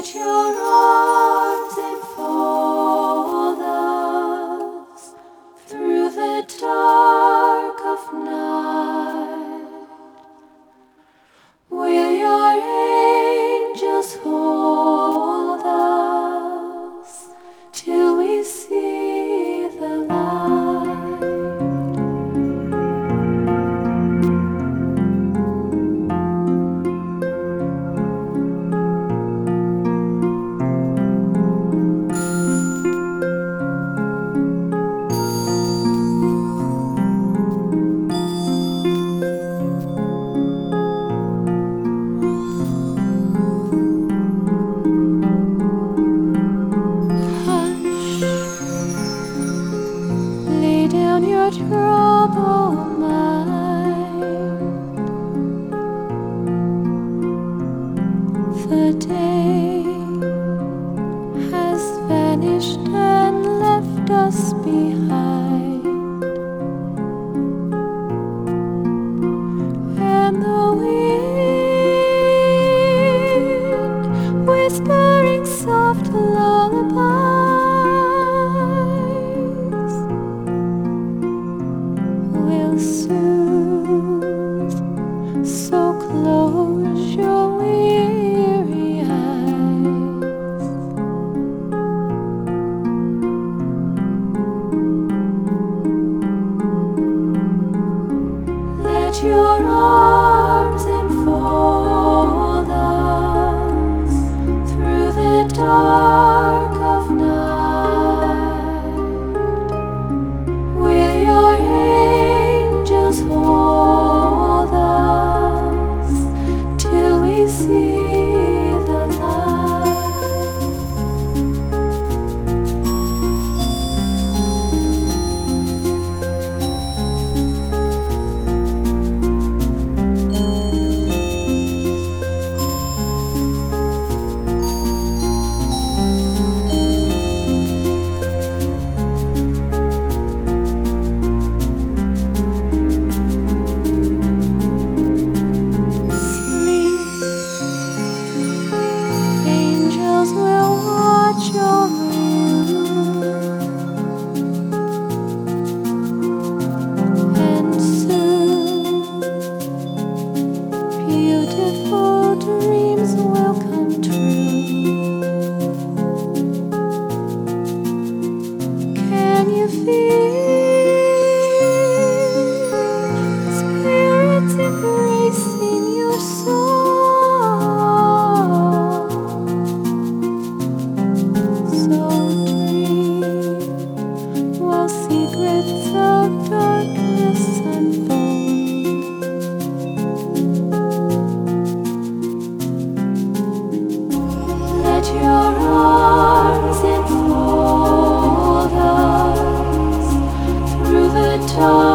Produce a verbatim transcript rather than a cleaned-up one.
Let your arms enfold us through the dark of night. Will your angels hold us till we see the light? Lay down your troubled mind. The day has vanished and left us behind, and the wind whispering soft lullabies will soothe. So close your weary eyes. Let your arms enfold us through the dark of night. Will your angels hold us till we see the light? Angels will watch over you, and soon beautiful dreams will come true. Can you feel spirits embracing your soul? While secrets of darkness unfold, let your arms enfold us through the dark